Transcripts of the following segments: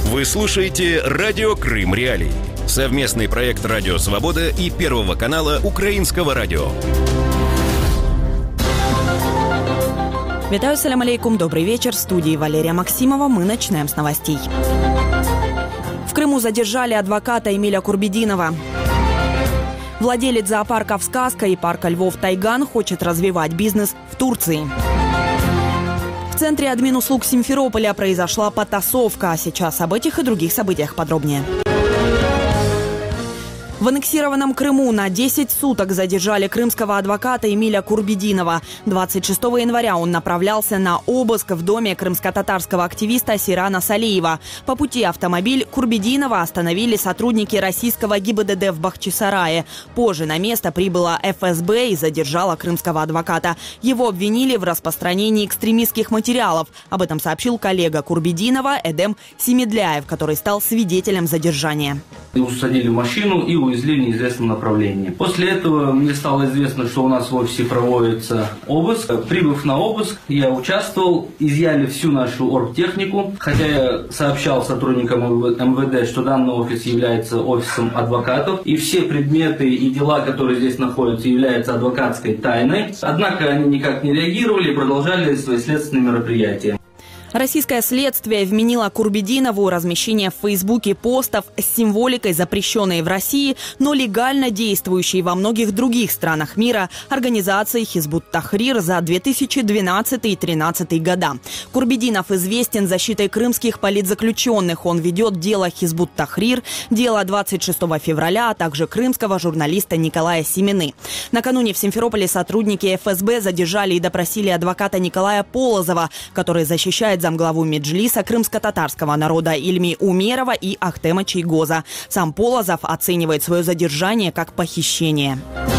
Вы слушаете «Радио Крым Реалии». Совместный проект «Радио Свобода» и Первого канала Украинского радио. Витаю, салям алейкум, добрый вечер. В студии Валерия Максимова. Мы начинаем с новостей. В Крыму задержали адвоката Эмиля Курбединова. Владелец зоопарков «Сказка» и парка львов «Тайган» хочет развивать бизнес в Турции. В центре админуслуг Симферополя произошла потасовка. Сейчас об этих и других событиях подробнее. В аннексированном Крыму на 10 суток задержали крымского адвоката Эмиля Курбединова. 26 января он направлялся на обыск в доме крымско-татарского активиста Сирана Салиева. По пути автомобиль Курбединова остановили сотрудники российского ГИБДД в Бахчисарае. Позже на место прибыла ФСБ и задержала крымского адвоката. Его обвинили в распространении экстремистских материалов. Об этом сообщил коллега Курбединова Эдем Семедляев, который стал свидетелем задержания. Усадили в машину и увезли в неизвестном направлении. После этого мне стало известно, что у нас в офисе проводится обыск. Прибыв на обыск, я участвовал, изъяли всю нашу оргтехнику. Хотя я сообщал сотрудникам МВД, что данный офис является офисом адвокатов. И все предметы и дела, которые здесь находятся, являются адвокатской тайной. Однако они никак не реагировали и продолжали свои следственные мероприятия. Российское следствие вменило Курбединову размещение в Фейсбуке постов с символикой, запрещенной в России, но легально действующей во многих других странах мира организации Хизбут-Тахрир за 2012 и 2013 года. Курбединов известен защитой крымских политзаключенных. Он ведет дело Хизбут-Тахрир, дело 26 февраля, а также крымского журналиста Николая Семены. Накануне в Симферополе сотрудники ФСБ задержали и допросили адвоката Николая Полозова, который защищает замглаву Меджлиса крымско-татарского народа Ильми Умерова и Ахтема Чайгоза. Сам Полозов оценивает свое задержание как похищение.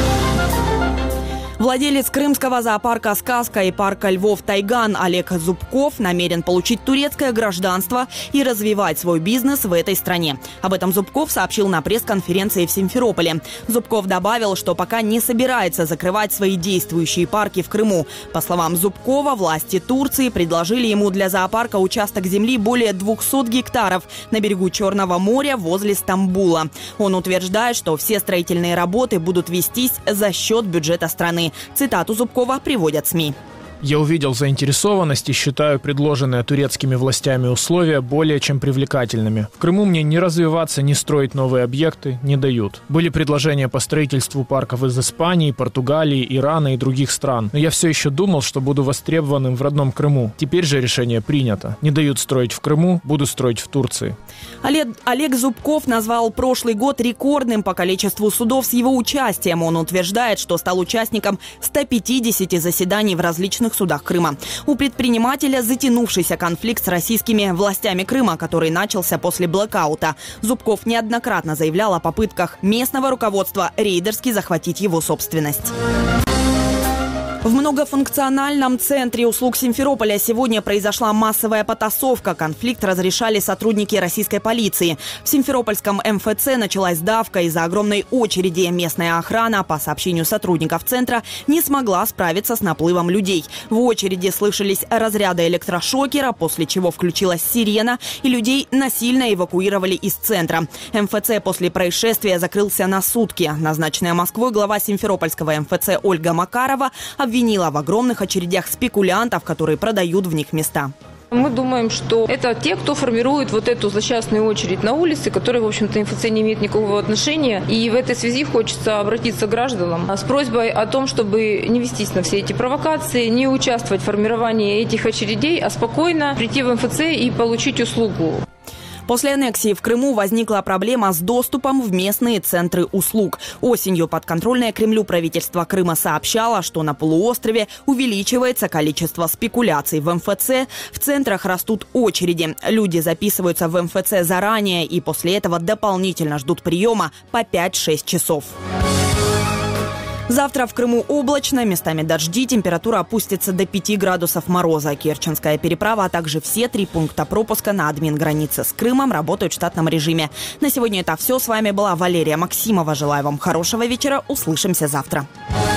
Владелец крымского зоопарка «Сказка» и парка львов «Тайган» Олег Зубков намерен получить турецкое гражданство и развивать свой бизнес в этой стране. Об этом Зубков сообщил на пресс-конференции в Симферополе. Зубков добавил, что пока не собирается закрывать свои действующие парки в Крыму. По словам Зубкова, власти Турции предложили ему для зоопарка участок земли более 200 гектаров на берегу Черного моря возле Стамбула. Он утверждает, что все строительные работы будут вестись за счет бюджета страны. Цитату Зубкова приводят СМИ. Я увидел заинтересованность и считаю предложенные турецкими властями условия более чем привлекательными. В Крыму мне ни развиваться, ни строить новые объекты не дают. Были предложения по строительству парков из Испании, Португалии, Ирана и других стран. Но я все еще думал, что буду востребованным в родном Крыму. Теперь же решение принято. Не дают строить в Крыму, буду строить в Турции. Олег Зубков назвал прошлый год рекордным по количеству судов с его участием. Он утверждает, что стал участником 150 заседаний в различных судах Крыма. У предпринимателя затянувшийся конфликт с российскими властями Крыма, который начался после блэкаута. Зубков неоднократно заявлял о попытках местного руководства рейдерски захватить его собственность. В многофункциональном центре услуг Симферополя сегодня произошла массовая потасовка. Конфликт разрешали сотрудники российской полиции. В Симферопольском МФЦ началась давка из-за огромной очереди. Местная охрана, по сообщению сотрудников центра, не смогла справиться с наплывом людей. В очереди слышались разряды электрошокера, после чего включилась сирена, и людей насильно эвакуировали из центра. МФЦ после происшествия закрылся на сутки. Назначенная Москвой глава Симферопольского МФЦ Ольга Макарова обвинила в огромных очередях спекулянтов, которые продают в них места. Мы думаем, что это те, кто формирует вот эту злосчастную очередь на улице, которая, в общем-то, МФЦ не имеет никакого отношения. И в этой связи хочется обратиться к гражданам с просьбой о том, чтобы не вестись на все эти провокации, не участвовать в формировании этих очередей, а спокойно прийти в МФЦ и получить услугу. После аннексии в Крыму возникла проблема с доступом в местные центры услуг. Осенью подконтрольное Кремлю правительство Крыма сообщало, что на полуострове увеличивается количество спекуляций в МФЦ. В центрах растут очереди. Люди записываются в МФЦ заранее и после этого дополнительно ждут приема по 5-6 часов. Завтра в Крыму облачно, местами дожди, температура опустится до 5 градусов мороза. Керченская переправа, а также все 3 пункта пропуска на админгранице с Крымом работают в штатном режиме. На сегодня это все. С вами была Валерия Максимова. Желаю вам хорошего вечера. Услышимся завтра.